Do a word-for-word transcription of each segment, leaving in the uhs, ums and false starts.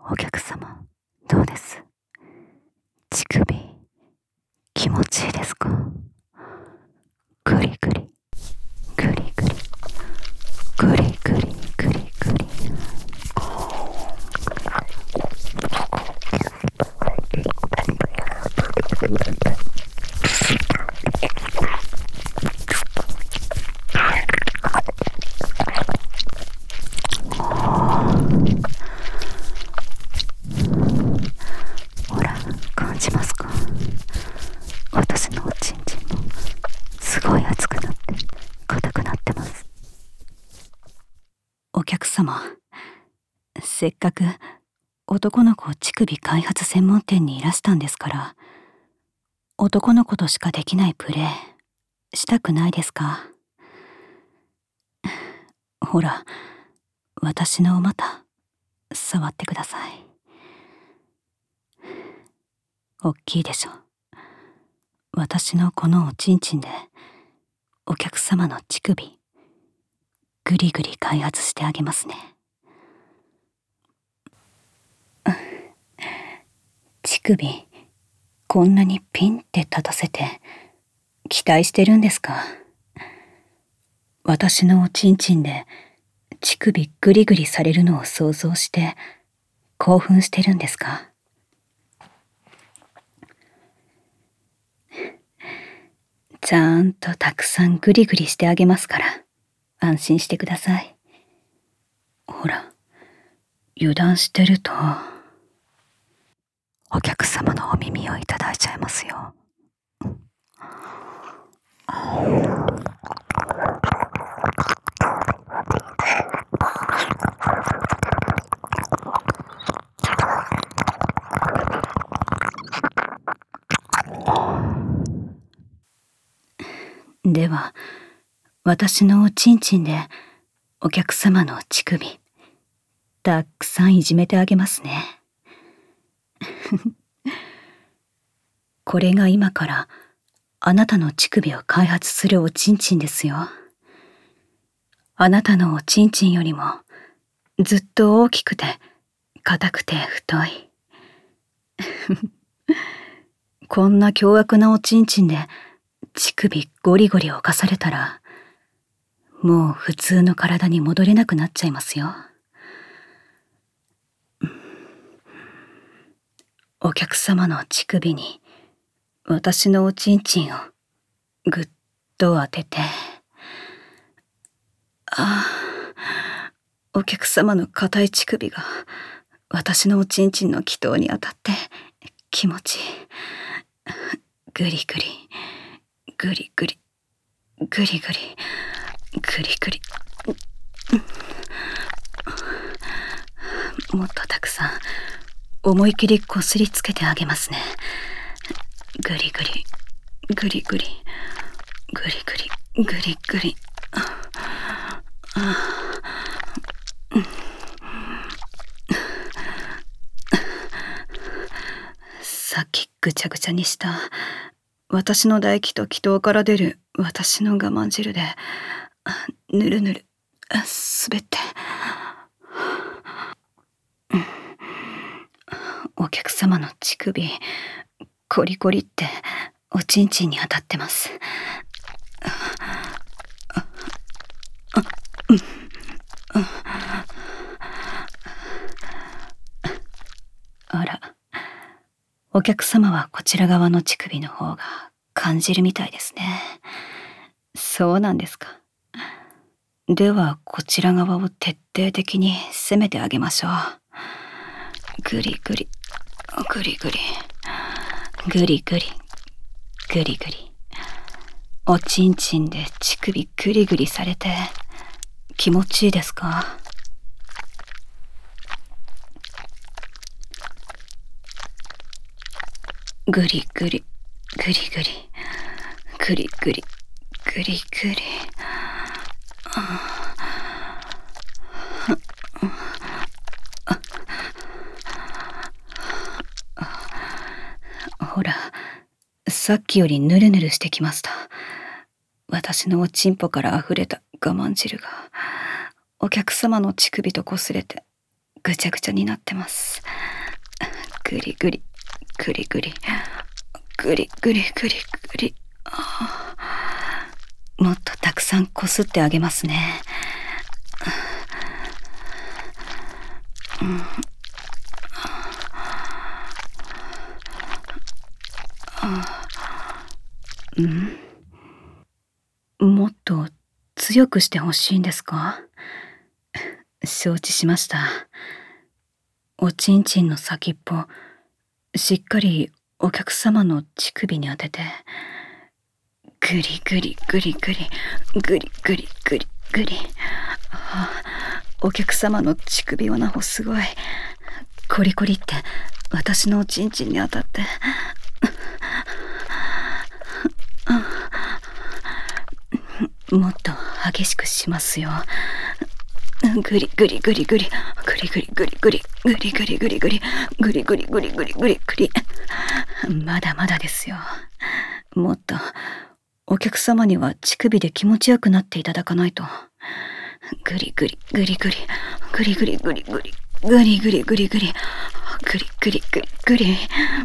お客様、どうです？乳首、気持ちいいですか？グリグリ、グリグリ、グリグリ、グリグリ。ほら、感じますか？私のおちんちんもすごい熱くなって硬くなってます。 お客様、せっかく男の子乳首開発専門店にいらしたんですから、男の子としかできないプレーしたくないですか？ほら、私のお股触ってください。おっきいでしょ。私のこのおちんちんでお客様の乳首ぐりぐり開発してあげますね。乳首こんなにピンって立たせて期待してるんですか？私のおちんちんで乳首ぐりぐりされるのを想像して興奮してるんですか？ちゃんとたくさんグリグリしてあげますから安心してください。ほら、油断してるとお客様のお耳をいただいちゃいますよ。 では、私のおちんちんでお客様の乳首たくさんいじめてあげますね。これが今からあなたの乳首を開発するおちんちんですよ。あなたのおちんちんよりもずっと大きくて硬くて太い。こんな凶悪なおちんちんで乳首ゴリゴリ侵されたらもう普通の体に戻れなくなっちゃいますよ。お客様の乳首に私のおちんちんをぐっと当てて、ああ、お客様の硬い乳首が私のおちんちんの気筒に当たって気持ちいい。グリグリ、グリグリ、グリグリ、グリグリ。もっとたくさん思い切りこすりつけてあげますね。グリグリ、グリグリ、グリグリ、グリグリ。さっきぐちゃぐちゃにした私の唾液と気筒から出る私の我慢汁でぬるぬる滑って、お客様の乳首コリコリっておちんちんに当たってます。あら、お客様はこちら側の乳首の方が感じるみたいですね。そうなんですか。ではこちら側を徹底的に攻めてあげましょう。グリグリ、グリグリ、グリグリ、グリグリ。おちんちんで乳首グリグリされて気持ちいいですか？グリグリ、グリグリ、グリグリ、グリグリ。ほら、さっきよりヌルヌルしてきました。私のおちんぽから溢れた我慢汁がお客様の乳首と擦れてぐちゃぐちゃになってます。ぐりぐりぐりぐりぐりぐりぐりぐり。もっとたくさんこすってあげますね。うん、もっと強くしてほしいんですか？承知しました。おちんちんの先っぽしっかりお客様の乳首に当てて、グリグリグリグリグリグリグリグリ。お客様の乳首オナホすごいコリコリって私のおちんちんに当たって、もっと激しくしますよ。グリグリグリグリグリグリグリグリグリグリグリグリグリグリグリグリグリグリ。まだまだですよ。もっとお客様には乳首で気持ちよくなっていただかないと。グリグリグリグリグリグリグリグリグリグリグリグリグリグリグリグリ。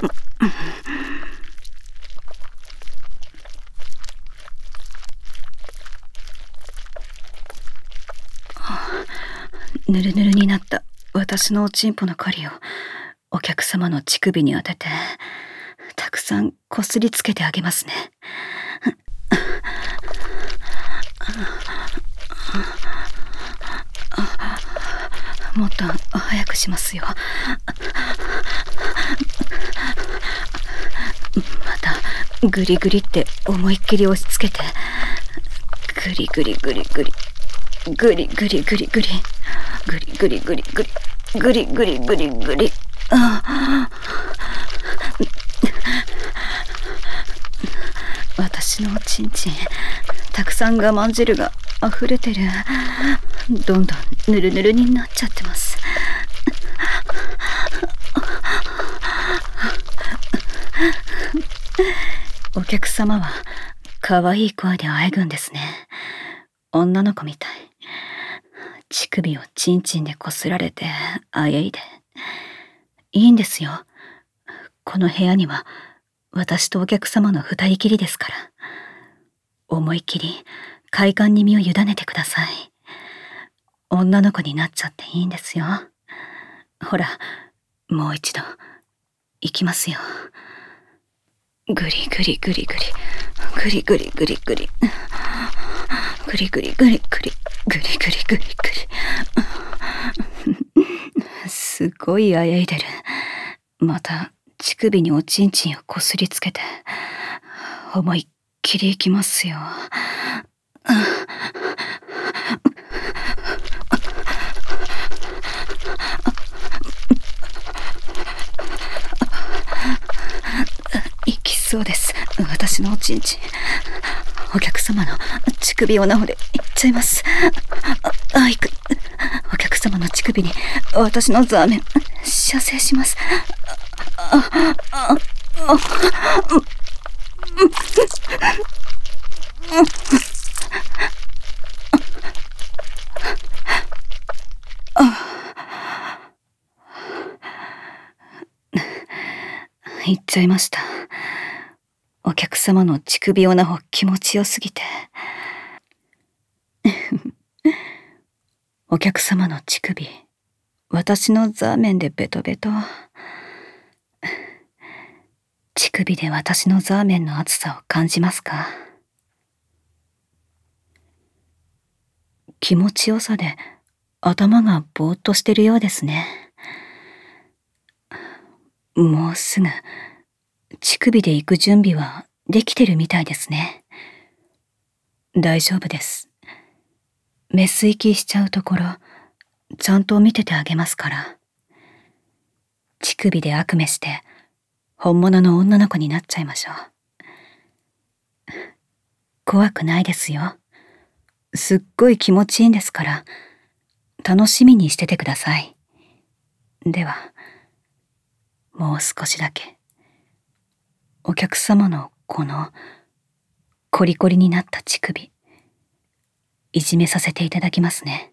ぬるぬるになった私のおちんぽの針をお客様の乳首に当てて、たくさんこすりつけてあげますね。もっと早くしますよ。またグリグリって思いっきり押し付けて、グリグリグリグリグリグリグリグリグリグリグリグリグリグリグリグリ。私のおちんちんたくさん我慢汁が溢れてる。どんどんぬるぬるになっちゃってます。お客様は可愛い声であえぐんですね。女の子みたい。乳首をチンチンでこすられてあえいで。いいんですよ。この部屋には私とお客様の二人きりですから。思いっきり快感に身を委ねてください。女の子になっちゃっていいんですよ。ほら、もう一度いきますよ。グリグリグリグリグリグリグリグリグリグリグリグリグリグリグリグリ。すごいあやいでる。また乳首におちんちんをこすりつけて思いっきりいきますよ。いきそうです。私のおちんちん。お客様の乳首をなほでいっちゃいます。あ、あ、いく。お客様の乳首に私のザーメン射精します。あ、あ、あ、いっちゃいました。お客様の乳首オナホ気持ちよすぎて。お客様の乳首、私のザーメンでベトベト。乳首で私のザーメンの熱さを感じますか？気持ちよさで頭がぼーっとしてるようですね。もうすぐ乳首で行く準備はできてるみたいですね。大丈夫です。メス行きしちゃうところちゃんと見ててあげますから。乳首で悪夢して本物の女の子になっちゃいましょう。怖くないですよ。すっごい気持ちいいんですから、楽しみにしててください。では、もう少しだけ、お客様のこのコリコリになった乳首、いじめさせていただきますね。